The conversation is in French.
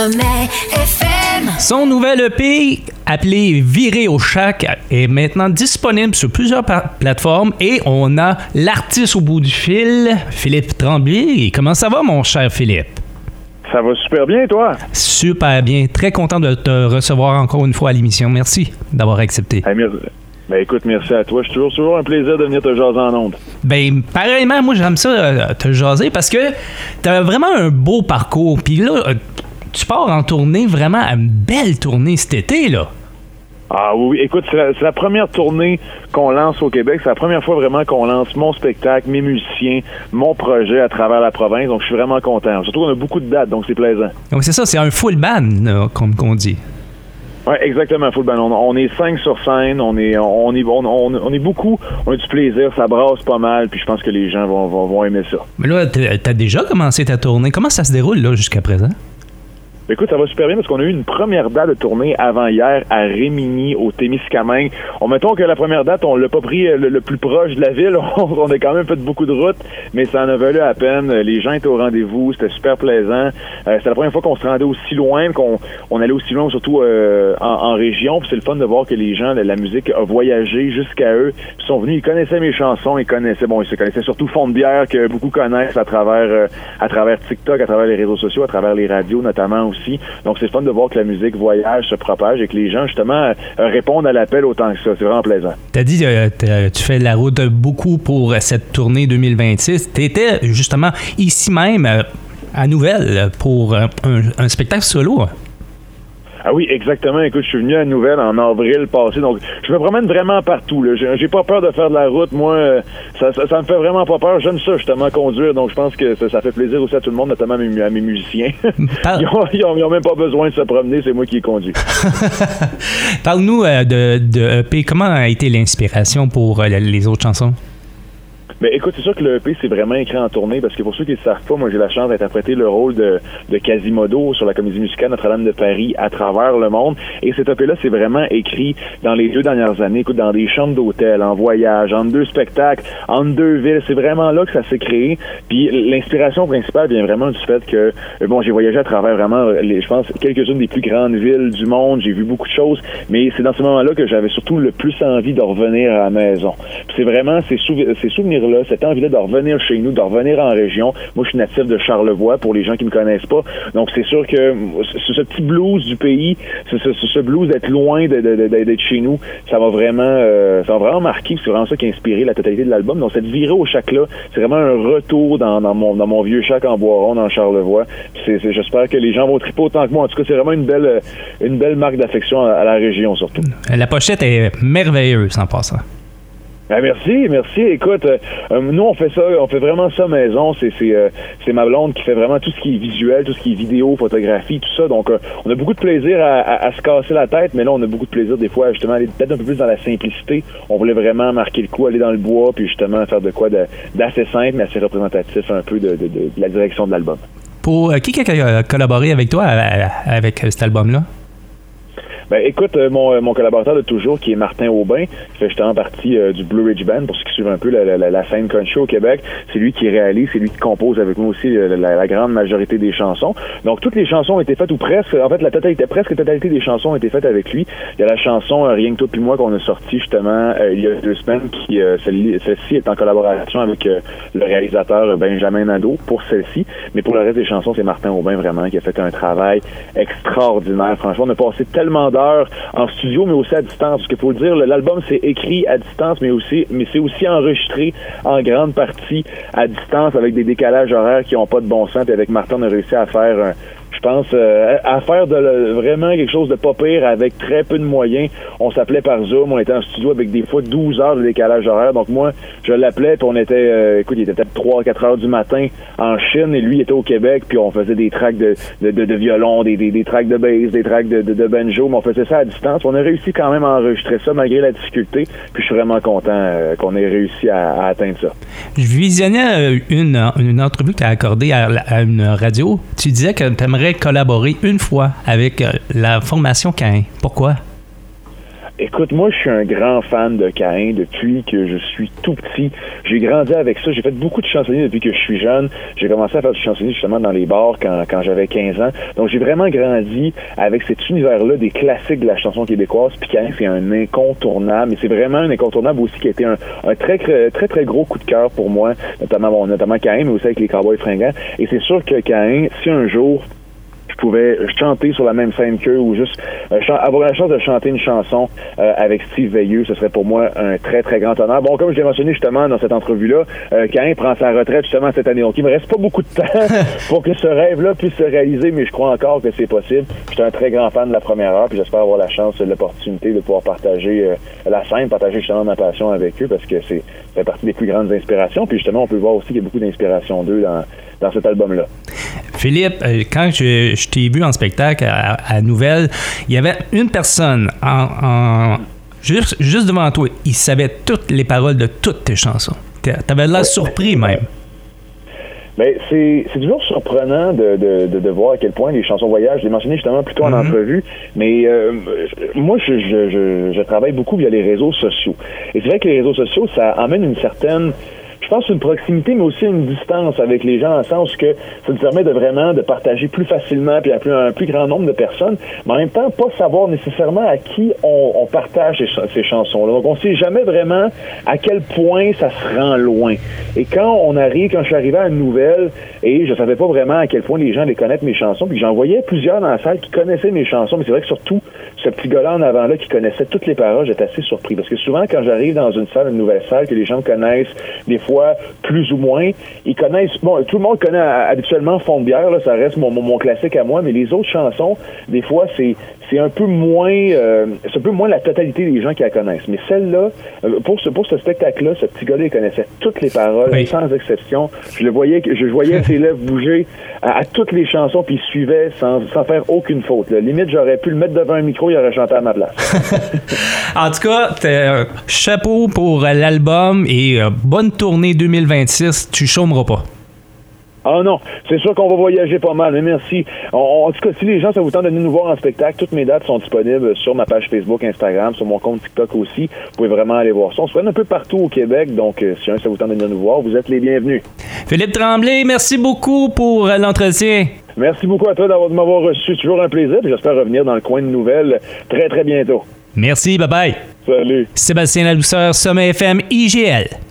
Sommet FM. Son nouvel EP, appelé Virer au Shack, est maintenant disponible sur plusieurs plateformes et on a l'artiste au bout du fil, Philippe Tremblay. Comment ça va, mon cher Philippe? Ça va super bien, toi? Super bien. Très content de te recevoir encore une fois à l'émission. Merci d'avoir accepté. Ben écoute, merci à toi. C'est toujours un plaisir de venir te jaser en ondes. Ben, pareillement, moi j'aime ça te jaser parce que t'as vraiment un beau parcours. Puis là, tu pars en tournée, vraiment une belle tournée cet été, là. Ah oui, écoute, c'est la première tournée qu'on lance au Québec. C'est la première fois vraiment qu'on lance mon spectacle, mes musiciens, mon projet à travers la province. Donc, je suis vraiment content. Surtout qu'on a beaucoup de dates, donc c'est plaisant. Donc, c'est ça, c'est un full band, là, comme qu'on dit. Oui, exactement, full band. On est 5 sur scène, on est beaucoup, on a du plaisir, ça brasse pas mal, puis je pense que les gens vont aimer ça. Mais là, t'as déjà commencé ta tournée. Comment ça se déroule, là, jusqu'à présent? Écoute, ça va super bien parce qu'on a eu une première date de tournée avant-hier à Rimini, au Témiscamingue. Mettons que la première date, on l'a pas pris le plus proche de la ville. On a quand même fait beaucoup de route, mais ça en a valu à peine. Les gens étaient au rendez-vous, c'était super plaisant. C'était la première fois qu'on se rendait aussi loin, qu'on allait aussi loin, surtout en région. Puis c'est le fun de voir que les gens, la musique a voyagé jusqu'à eux. Ils sont venus, ils connaissaient mes chansons, ils se connaissaient surtout Fond de bière que beaucoup connaissent à travers TikTok, à travers les réseaux sociaux, à travers les radios notamment aussi. Donc, c'est fun de voir que la musique voyage, se propage et que les gens, justement, répondent à l'appel autant que ça. C'est vraiment plaisant. T'as dit tu fais la route beaucoup pour cette tournée 2026. T'étais, justement, ici même, à Nouvelle, pour un spectacle solo. Ah oui, exactement. Écoute, je suis venu à Nouvelle en avril passé, donc je me promène vraiment partout, là. J'ai pas peur de faire de la route. Moi, ça me fait vraiment pas peur. J'aime ça, justement, conduire, donc je pense que ça fait plaisir aussi à tout le monde, notamment à mes musiciens. Ils ont même pas besoin de se promener, c'est moi qui les conduis. Parle-nous de EP. Comment a été l'inspiration pour les autres chansons? Ben écoute, c'est sûr que le EP c'est vraiment écrit en tournée parce que pour ceux qui ne savent pas, moi j'ai la chance d'interpréter le rôle de Quasimodo sur la comédie musicale Notre-Dame de Paris à travers le monde. Et cet EP-là, c'est vraiment écrit dans les 2 dernières années, écoute, dans des chambres d'hôtel, en voyage, entre 2 spectacles, entre 2 villes. C'est vraiment là que ça s'est créé. Puis l'inspiration principale vient vraiment du fait que, j'ai voyagé à travers vraiment, je pense, quelques-unes des plus grandes villes du monde. J'ai vu beaucoup de choses, mais c'est dans ce moment-là que j'avais surtout le plus envie de revenir à la maison. Puis c'est vraiment ces souvenirs-là, cette envie-là de revenir chez nous, de revenir en région. Moi, je suis natif de Charlevoix, pour les gens qui me connaissent pas. Donc, c'est sûr que ce petit blues du pays, ce blues d'être loin d'être chez nous, ça m'a vraiment marqué. C'est vraiment ça qui a inspiré la totalité de l'album. Donc, cette virée au shack-là, c'est vraiment un retour dans mon vieux shack en Bois-Rond, dans Charlevoix. J'espère que les gens vont triper autant que moi. En tout cas, c'est vraiment une belle marque d'affection à la région, surtout. La pochette est merveilleuse, en passant. Ben merci. Écoute, nous on fait vraiment ça maison. C'est ma blonde qui fait vraiment tout ce qui est visuel, tout ce qui est vidéo, photographie, tout ça. Donc on a beaucoup de plaisir à se casser la tête, mais là on a beaucoup de plaisir des fois justement aller peut-être un peu plus dans la simplicité. On voulait vraiment marquer le coup, aller dans le bois, puis justement faire de quoi d'assez simple, mais assez représentatif un peu de la direction de l'album. Pour qui a collaboré avec toi avec cet album-là? Ben écoute, mon collaborateur de toujours, qui est Martin Aubin, qui fait justement partie du Blue Ridge Band, pour ceux qui suivent un peu la scène country au Québec, c'est lui qui réalise, c'est lui qui compose avec moi aussi la grande majorité des chansons. Donc toutes les chansons ont été faites, ou presque, en fait presque la totalité des chansons ont été faites avec lui. Il y a la chanson Rien que toi puis moi qu'on a sortie justement il y a 2 semaines, qui celle-ci est en collaboration avec le réalisateur Benjamin Nadeau pour celle-ci, mais pour le reste des chansons, c'est Martin Aubin vraiment qui a fait un travail extraordinaire. Franchement, on a passé tellement d'heures en studio, mais aussi à distance. Parce qu'il faut le dire, l'album c'est écrit à distance, mais c'est aussi enregistré en grande partie à distance avec des décalages horaires qui n'ont pas de bon sens. Et avec Martin, on a réussi à faire je pense, à faire vraiment quelque chose de pas pire avec très peu de moyens. On s'appelait par Zoom, on était en studio avec des fois 12 heures de décalage horaire. Donc moi, je l'appelais, puis on était, il était peut-être 3-4 heures du matin en Chine, et lui il était au Québec, puis on faisait des tracks de violon, des tracks de bass, des tracks de banjo, mais on faisait ça à distance. On a réussi quand même à enregistrer ça malgré la difficulté, puis je suis vraiment content qu'on ait réussi à atteindre ça. Je visionnais une entrevue que tu as accordée à une radio. Tu disais que tu aimerais collaborer une fois avec la formation Caïn. Pourquoi? Écoute, moi, je suis un grand fan de Caïn depuis que je suis tout petit. J'ai grandi avec ça. J'ai fait beaucoup de chansonniers depuis que je suis jeune. J'ai commencé à faire du chansonnier justement dans les bars quand j'avais 15 ans. Donc, j'ai vraiment grandi avec cet univers-là des classiques de la chanson québécoise. Puis Caïn, c'est un incontournable. Et c'est vraiment un incontournable aussi qui a été un très, très gros coup de cœur pour moi, notamment Caïn, mais aussi avec les Cowboys fringants. Et c'est sûr que Caïn, si un jour je pouvais chanter sur la même scène qu'eux ou juste avoir la chance de chanter une chanson avec Steve Veilleux, ce serait pour moi un très, très grand honneur. Bon, comme je l'ai mentionné justement dans cette entrevue-là, Caïn prend sa retraite justement cette année. Donc, il me reste pas beaucoup de temps pour que ce rêve-là puisse se réaliser, mais je crois encore que c'est possible. Je suis un très grand fan de la première heure, puis j'espère avoir la chance, l'opportunité de pouvoir partager la scène, partager justement ma passion avec eux, parce que ça fait partie des plus grandes inspirations. Puis justement, on peut voir aussi qu'il y a beaucoup d'inspiration d'eux dans cet album-là. Philippe, quand je t'ai vu en spectacle à Nouvelle, il y avait une personne juste devant toi, il savait toutes les paroles de toutes tes chansons. T'avais l'air surpris même. Ben, c'est toujours surprenant de voir à quel point les chansons voyagent. Je l'ai mentionné justement plus tôt en entrevue, mais moi, je travaille beaucoup via les réseaux sociaux. Et c'est vrai que les réseaux sociaux, ça amène une certaine... Je pense une proximité, mais aussi une distance avec les gens, en sens que ça nous permet de partager plus facilement puis à un plus grand nombre de personnes, mais en même temps, pas savoir nécessairement à qui on partage ces chansons-là. Donc, on sait jamais vraiment à quel point ça se rend loin. Et quand je suis arrivé à une nouvelle, et je savais pas vraiment à quel point les gens les connaissent, mes chansons, puis j'en voyais plusieurs dans la salle qui connaissaient mes chansons, mais c'est vrai que surtout, ce petit gars-là en avant-là qui connaissait toutes les paroles, j'étais assez surpris. Parce que souvent, quand j'arrive dans une nouvelle salle, que les gens me connaissent, des fois, plus ou moins, ils connaissent... Bon, tout le monde connaît habituellement Fond de bière, là, ça reste mon classique à moi, mais les autres chansons, des fois, c'est un peu moins... c'est un peu moins la totalité des gens qui la connaissent. Mais celle-là, pour ce spectacle-là, ce petit gars-là, il connaissait toutes les paroles, sans exception. Je voyais ses lèvres bouger à toutes les chansons, puis il suivait sans faire aucune faute. Là. Limite, j'aurais pu le mettre devant un micro, il aurait chanté à ma place. En tout cas, chapeau pour l'album et bonne tournée 2026. Tu chômeras pas. Ah non, c'est sûr qu'on va voyager pas mal, mais merci. En tout cas, si les gens, ça vous tente de venir nous voir en spectacle, toutes mes dates sont disponibles sur ma page Facebook, Instagram, sur mon compte TikTok aussi. Vous pouvez vraiment aller voir ça. On se prenne un peu partout au Québec, donc si ça vous tente de venir nous voir, vous êtes les bienvenus. Philippe Tremblay, merci beaucoup pour l'entretien. Merci beaucoup à toi de m'avoir reçu. Toujours un plaisir, puis j'espère revenir dans le coin de Nouvelles très, très bientôt. Merci, bye-bye. Salut. Sébastien Ladouceur, Sommet FM, IGL.